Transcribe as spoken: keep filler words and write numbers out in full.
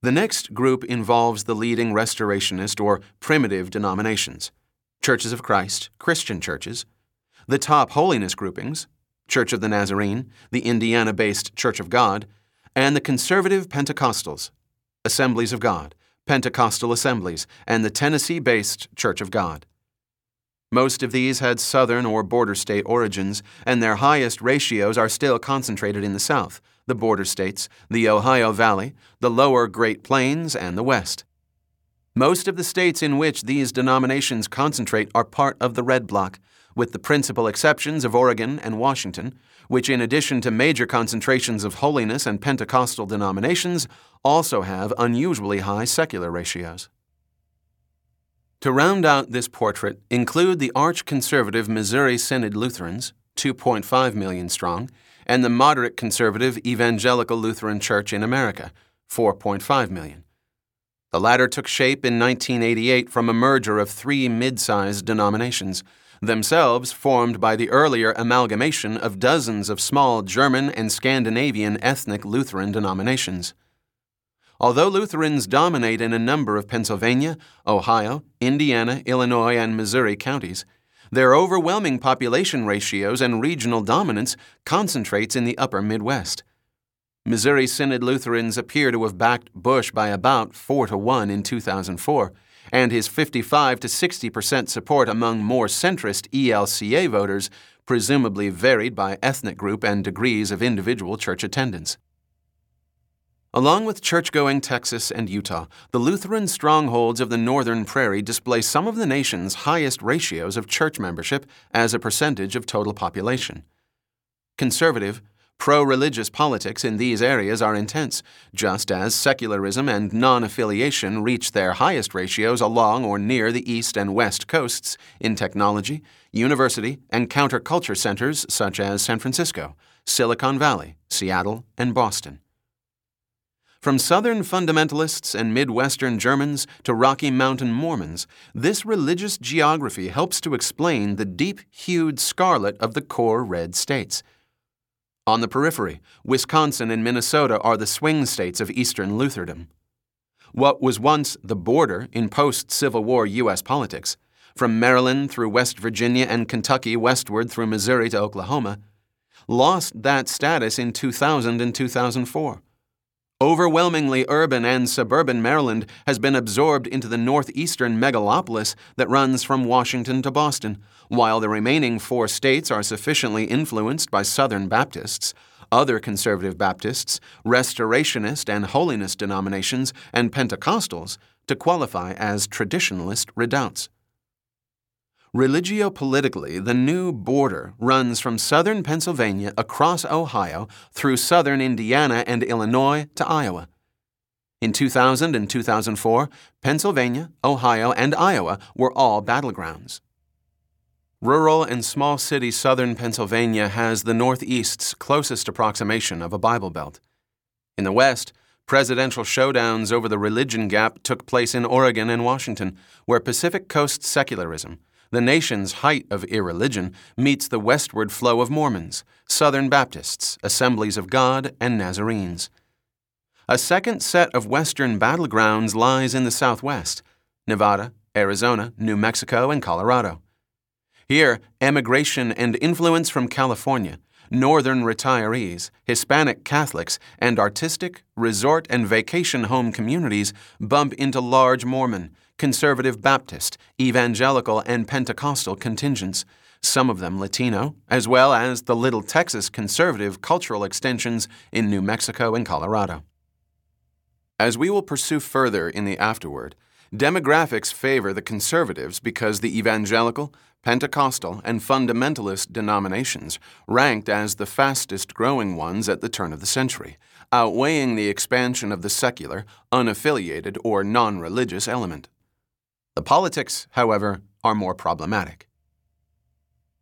The next group involves the leading restorationist or primitive denominations: Churches of Christ, Christian churches; the top holiness groupings, Church of the Nazarene, the Indiana-based Church of God, and the conservative Pentecostals, Assemblies of God, Pentecostal Assemblies, and the Tennessee-based Church of God. Most of these had southern or border state origins, and their highest ratios are still concentrated in the South, the border states, the Ohio Valley, the lower Great Plains, and the West. Most of the states in which these denominations concentrate are part of the Red Bloc, with the principal exceptions of Oregon and Washington, which in addition to major concentrations of holiness and Pentecostal denominations, also have unusually high secular ratios. To round out this portrait include the arch-conservative Missouri Synod Lutherans, two point five million strong, and the moderate conservative Evangelical Lutheran Church in America, four point five million. The latter took shape in nineteen eighty-eight from a merger of three mid-sized denominations, themselves formed by the earlier amalgamation of dozens of small German and Scandinavian ethnic Lutheran denominations. Although Lutherans dominate in a number of Pennsylvania, Ohio, Indiana, Illinois, and Missouri counties, their overwhelming population ratios and regional dominance concentrates in the upper Midwest. Missouri Synod Lutherans appear to have backed Bush by about four to one in two thousand four, and his fifty-five to sixty percent support among more centrist E L C A voters presumably varied by ethnic group and degrees of individual church attendance. Along with church-going Texas and Utah, the Lutheran strongholds of the Northern Prairie display some of the nation's highest ratios of church membership as a percentage of total population. Conservative, pro-religious politics in these areas are intense, just as secularism and non-affiliation reach their highest ratios along or near the east and west coasts in technology, university, and counterculture centers such as San Francisco, Silicon Valley, Seattle, and Boston. From Southern fundamentalists and Midwestern Germans to Rocky Mountain Mormons, this religious geography helps to explain the deep-hued scarlet of the core red states. On the periphery, Wisconsin and Minnesota are the swing states of Eastern Lutherdom. What was once the border in post-Civil War U S politics, from Maryland through West Virginia and Kentucky westward through Missouri to Oklahoma, lost that status in two thousand and two thousand four. Overwhelmingly urban and suburban Maryland has been absorbed into the northeastern megalopolis that runs from Washington to Boston, while the remaining four states are sufficiently influenced by Southern Baptists, other conservative Baptists, Restorationist and Holiness denominations, and Pentecostals to qualify as traditionalist redoubts. Religio-politically, the new border runs from southern Pennsylvania across Ohio through southern Indiana and Illinois to Iowa. In two thousand and two thousand four, Pennsylvania, Ohio, and Iowa were all battlegrounds. Rural and small city southern Pennsylvania has the Northeast's closest approximation of a Bible Belt. In the West, presidential showdowns over the religion gap took place in Oregon and Washington, where Pacific Coast secularism, the nation's height of irreligion, meets the westward flow of Mormons, Southern Baptists, Assemblies of God, and Nazarenes. A second set of western battlegrounds lies in the Southwest: Nevada, Arizona, New Mexico, and Colorado. Here, emigration and influence from California, northern retirees, Hispanic Catholics, and artistic, resort, and vacation home communities bump into large Mormon, conservative Baptist, evangelical, and Pentecostal contingents, some of them Latino, as well as the Little Texas conservative cultural extensions in New Mexico and Colorado. As we will pursue further in the afterword, demographics favor the conservatives because the evangelical, Pentecostal, and fundamentalist denominations ranked as the fastest-growing ones at the turn of the century, outweighing the expansion of the secular, unaffiliated, or non-religious element. The politics, however, are more problematic.